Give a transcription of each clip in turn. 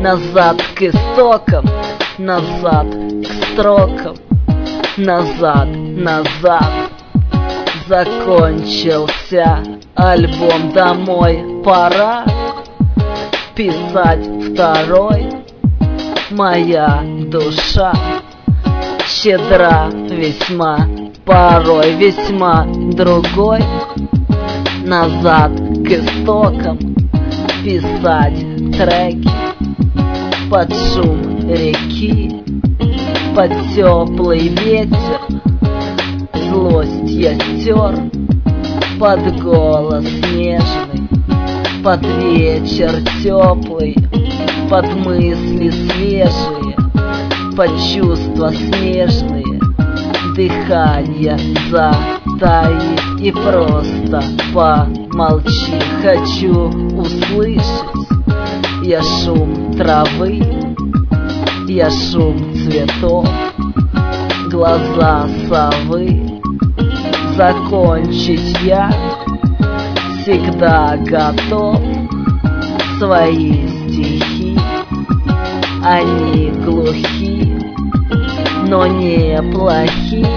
Назад к истокам, назад к строкам, назад, назад. Закончился альбом, домой пора писать второй. Моя душа щедра весьма, порой весьма другой. Назад к истокам писать треки под шум реки, под теплый ветер. Злость я стер под голос нежный, под вечер теплый, под мысли свежие, под чувства смежные. Дыхание затаи и просто помолчи. Хочу услышать я шум травы, я шум цветов, глаза совы. Закончить я всегда готов. Свои стихи, они глухи, но неплохи.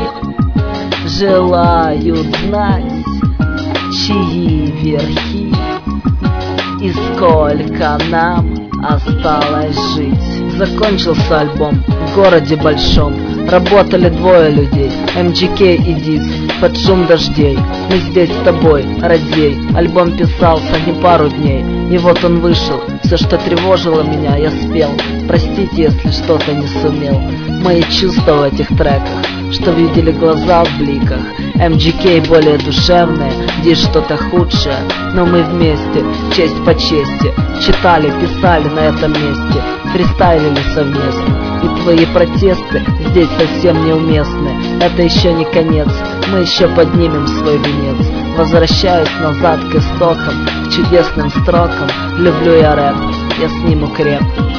Желают знать, чьи верхи и сколько нам осталось жить. Закончился альбом в городе большом. Работали двое людей, MGK и Диз, под шум дождей. Мы здесь с тобой, радей. Альбом писался не пару дней, и вот он вышел. Все, что тревожило меня, я спел. Простите, если что-то не сумел. Мои чувства в этих треках, что видели глаза в бликах. MGK более душевное, Диз что-то худшее. Но мы вместе, честь по чести, читали, писали на этом месте, фристайлили совместно. И твои протесты здесь совсем неуместны. Это еще не конец, мы еще поднимем свой венец. Возвращаюсь назад к истокам, к чудесным строкам. Люблю я рэп, я сниму креп.